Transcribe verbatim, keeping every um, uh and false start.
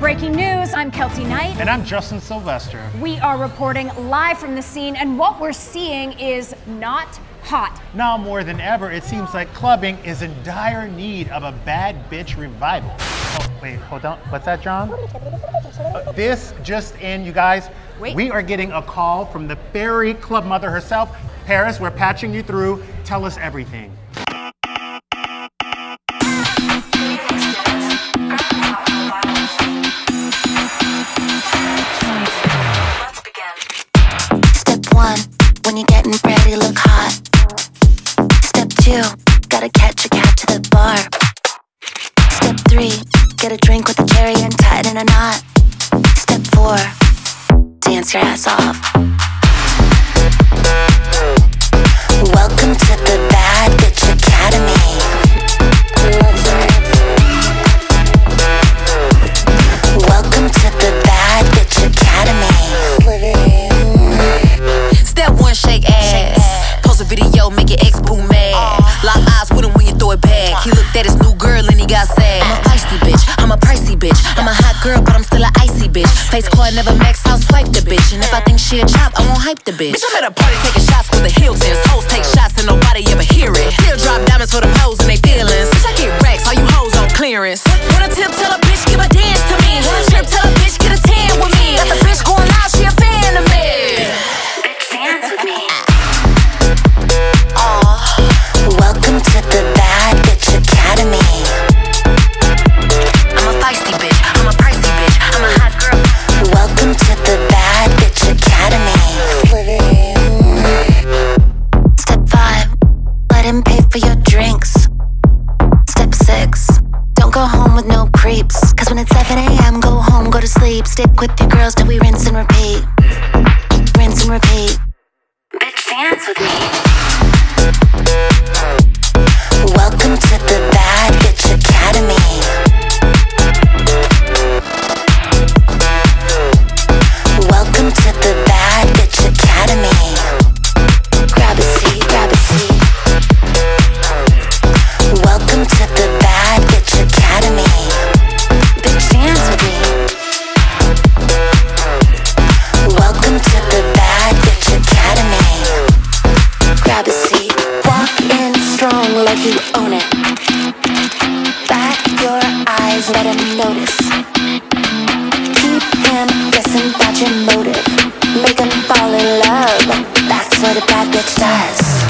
breaking news. I'm Kelty Knight. And I'm Justin Sylvester. We are reporting live from the scene, and what we're seeing is not hot. Now more than ever, it seems like clubbing is in dire need of a bad bitch revival. Oh, wait, hold on. What's that, John? Uh, this just in, you guys. Wait. We are getting a call from the fairy club mother herself. Paris, we're patching you through. Tell us everything. One, when you're getting ready, look hot. Step two, gotta catch a cab to the bar. Step three, get a drink with a cherry and tie it in a knot. Step four, dance your ass off. Welcome to the Bad Bitch Academy. Welcome to the Bad Bitch Academy. Step one, shake ass. Post a video, make your ex boo mad. Lock eyes with him when you throw it back. He looked at his new girl and he got sad. I'm a feisty bitch, I'm a pricey bitch. I'm a hot girl, but I'm still a icy bitch. Face card never max, I'll swipe the bitch. And if I think she a chop, I won't hype the bitch. Bitch, I'm at a party taking shots with the Hiltons. Hoes take shots and nobody ever hear it. Still drop diamonds for them hoes and they feelings. Bitch, I get racks, all you hoes on clearance. Wanna tip, tell a bitch, give a dance to me. Wanna trip, tell a bitch, get a tan with me. Got the bitch going out, she a fan of me. Dance with me. Welcome to the Bad Bitch Academy. I'm a feisty bitch, I'm a pricey bitch, I'm a hot girl. Welcome to the Bad Bitch Academy. Step five, let him pay for your drinks. Step six, don't go home with no creeps. Cause when it's seven a.m., go home, go to sleep. Stick with your girls till we rinse and repeat. Rinse and repeat. Bitch, dance with me. Welcome to the Bad Bitch Academy. Welcome to the Bad Bitch Academy. Grab a seat, grab a seat. Welcome to the Bad Bitch Academy. Bitch, dance with me. Welcome to the Bad Bitch Academy. Grab a seat. Walk in strong like you own it. Bat your eyes, let him notice. Keep him guessing about your motive. Make him fall in love. That's what a bad bitch does.